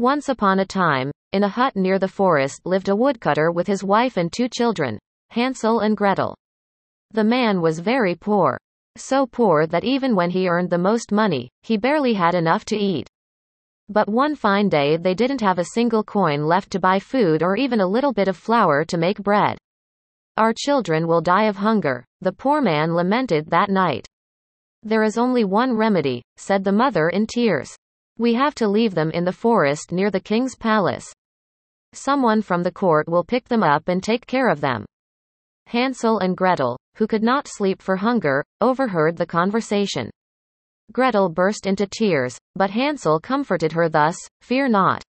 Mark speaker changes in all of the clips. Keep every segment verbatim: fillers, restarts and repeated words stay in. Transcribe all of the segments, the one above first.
Speaker 1: Once upon a time, in a hut near the forest lived a woodcutter with his wife and two children, Hansel and Gretel. The man was very poor. So poor that even when he earned the most money, he barely had enough to eat. But one fine day they didn't have a single coin left to buy food or even a little bit of flour to make bread. "Our children will die of hunger," the poor man lamented that night. "There is only one remedy," said the mother in tears. "We have to leave them in the forest near the king's palace. Someone from the court will pick them up and take care of them." Hansel and Gretel, who could not sleep for hunger, overheard the conversation. Gretel burst into tears, but Hansel comforted her thus, "Fear not.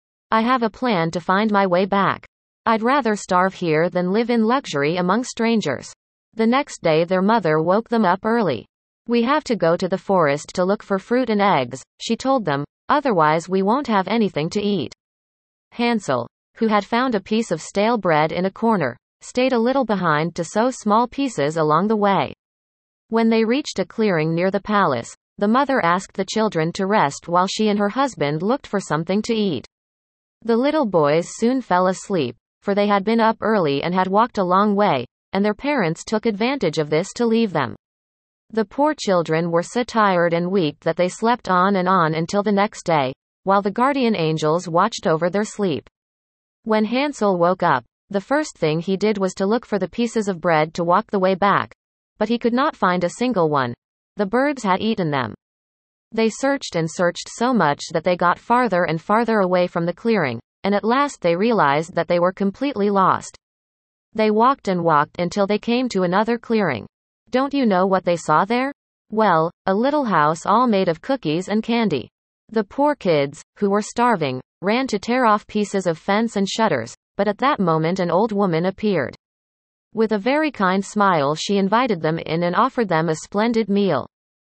Speaker 1: I have a plan to find my way back. I'd rather starve here than live in luxury among strangers." The next day their mother woke them up early. "We have to go to the forest to look for fruit and eggs," she told them, "otherwise we won't have anything to eat." Hansel, who had found a piece of stale bread in a corner, stayed a little behind to sew small pieces along the way. When they reached a clearing near the palace, the mother asked the children to rest while she and her husband looked for something to eat. The little boys soon fell asleep, for they had been up early and had walked a long way, and their parents took advantage of this to leave them. The poor children were so tired and weak that they slept on and on until the next day, while the guardian angels watched over their sleep. When Hansel woke up, the first thing he did was to look for the pieces of bread to walk the way back. But he could not find a single one. The birds had eaten them. They searched and searched so much that they got farther and farther away from the clearing, and at last they realized that they were completely lost. They walked and walked until they came to another clearing. Don't you know what they saw there? Well, a little house all made of cookies and candy. The poor kids, who were starving, ran to tear off pieces of fence and shutters, but at that moment an old woman appeared. With a very kind smile she invited them in and offered them a splendid meal.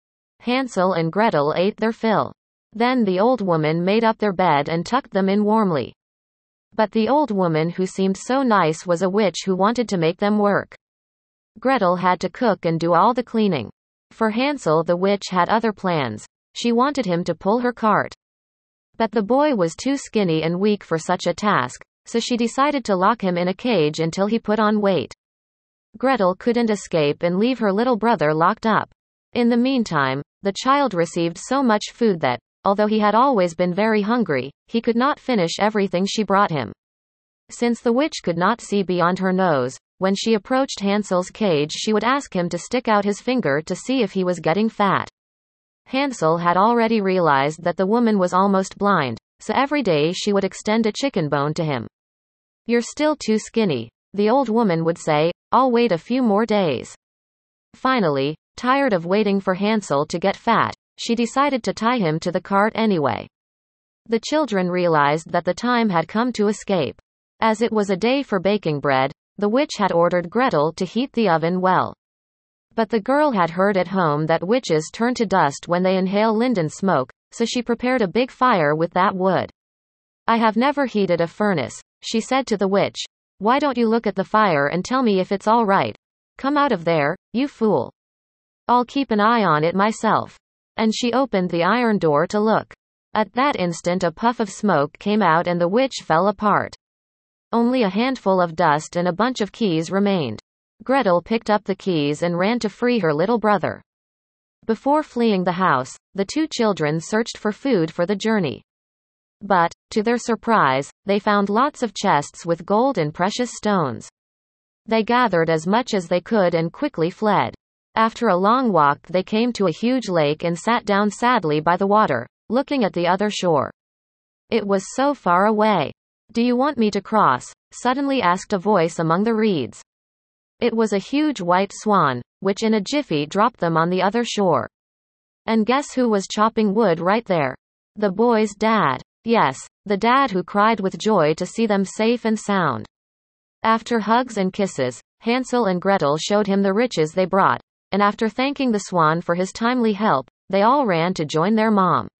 Speaker 1: Hansel and Gretel ate their fill. Then the old woman made up their bed and tucked them in warmly. But the old woman who seemed so nice was a witch who wanted to make them work. Gretel had to cook and do all the cleaning. For Hansel the witch had other plans. She wanted him to pull her cart. But the boy was too skinny and weak for such a task, so she decided to lock him in a cage until he put on weight. Gretel couldn't escape and leave her little brother locked up. In the meantime, the child received so much food that, although he had always been very hungry, he could not finish everything she brought him. Since the witch could not see beyond her nose, when she approached Hansel's cage she would ask him to stick out his finger to see if he was getting fat. Hansel had already realized that the woman was almost blind, so every day she would extend a chicken bone to him. "You're still too skinny," the old woman would say, "I'll wait a few more days." Finally, tired of waiting for Hansel to get fat, she decided to tie him to the cart anyway. The children realized that the time had come to escape. As it was a day for baking bread, the witch had ordered Gretel to heat the oven well. But the girl had heard at home that witches turn to dust when they inhale linden smoke, so she prepared a big fire with that wood. "I have never heated a furnace," she said to the witch. "Why don't you look at the fire and tell me if it's all right? Come out of there, you fool. I'll keep an eye on it myself." And she opened the iron door to look. At that instant a puff of smoke came out and the witch fell apart. Only a handful of dust and a bunch of keys remained. Gretel picked up the keys and ran to free her little brother. Before fleeing the house, the two children searched for food for the journey. But, to their surprise, they found lots of chests with gold and precious stones. They gathered as much as they could and quickly fled. After a long walk they came to a huge lake and sat down sadly by the water, looking at the other shore. It was so far away. "Do you want me to cross?" suddenly asked a voice among the reeds. It was a huge white swan, which in a jiffy dropped them on the other shore. And guess who was chopping wood right there? The boys' dad. Yes, the dad who cried with joy to see them safe and sound. After hugs and kisses, Hansel and Gretel showed him the riches they brought, and after thanking the swan for his timely help, they all ran to join their mom.